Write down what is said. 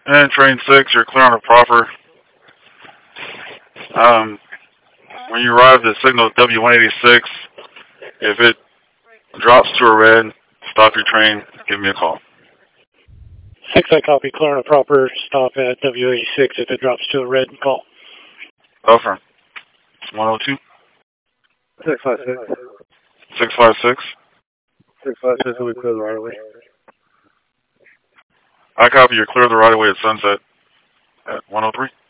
And train 6, you're clear on the proper. When you arrive at signal W186, if it drops to a red, stop your train, give me a call. 6, I copy. Clear on a proper. Stop at W86 if it drops to a red and call. Affirm. 102. 656. 656. 656, we clear the right of way. I copy, you're clear of the right of way at sunset at 103.